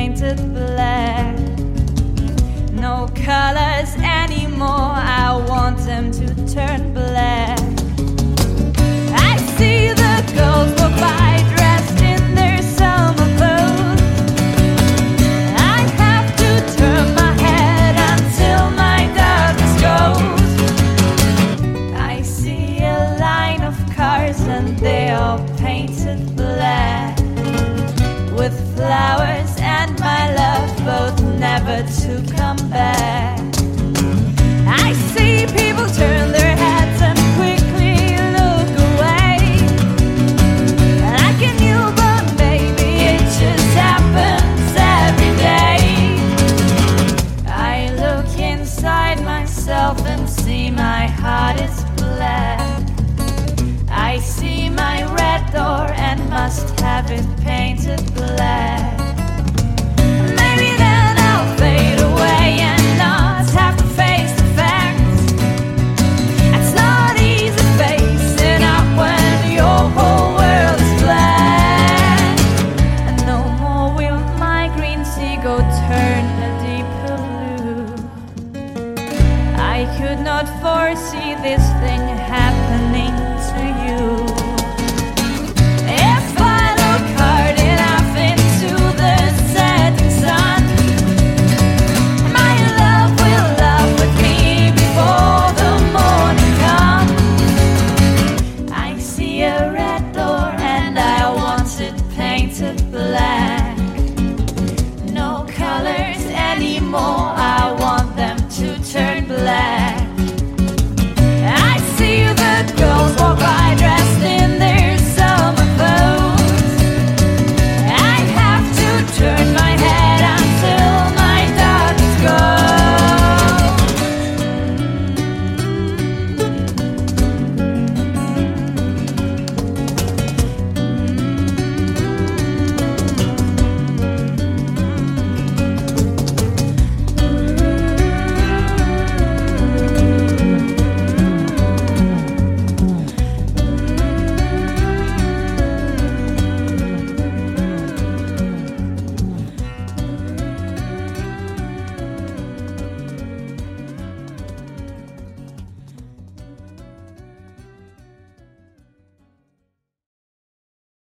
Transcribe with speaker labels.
Speaker 1: painted black. No colors anymore, I want them to turn black. I see the girls go by dressed in their summer clothes. I have to turn my head until my darkness goes. I see a line of cars and they are painted black, with flowers and my love both never to come back. I see people turn their heads and quickly look away. Like a newborn baby, it just happens every day. I look inside myself and see my heart is black. I see my red door and must have it painted black.